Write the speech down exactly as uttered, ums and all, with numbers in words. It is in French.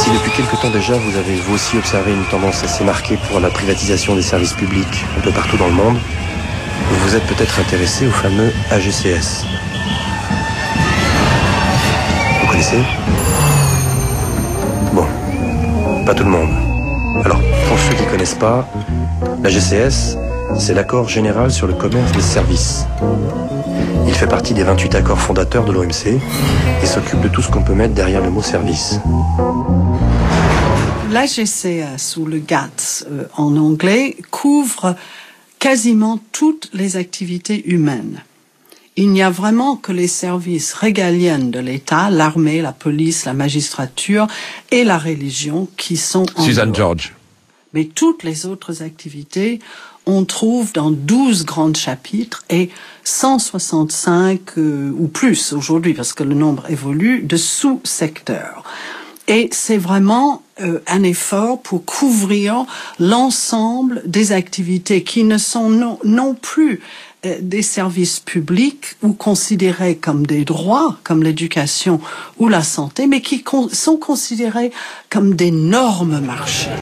Si depuis quelque temps déjà, vous avez vous aussi observé une tendance assez marquée pour la privatisation des services publics un peu partout dans le monde, vous vous êtes peut-être intéressé au fameux A G C S. Vous connaissez ? Bon, pas tout le monde. Alors, pour ceux qui ne connaissent pas, l'A G C S, c'est l'accord général sur le commerce des services. Il fait partie des vingt-huit accords fondateurs de l'O M C et s'occupe de tout ce qu'on peut mettre derrière le mot service. L'A G C S, ou le G A T S euh, en anglais, couvre quasiment toutes les activités humaines. Il n'y a vraiment que les services régaliens de l'État, l'armée, la police, la magistrature et la religion qui sont en Suzanne dehors. George. Mais toutes les autres activités, on trouve dans douze grands chapitres et cent soixante-cinq euh, ou plus aujourd'hui, parce que le nombre évolue, de sous-secteurs. Et c'est vraiment euh, un effort pour couvrir l'ensemble des activités qui ne sont non, non plus euh, des services publics ou considérés comme des droits, comme l'éducation ou la santé, mais qui con- sont considérés comme d'énormes marchés.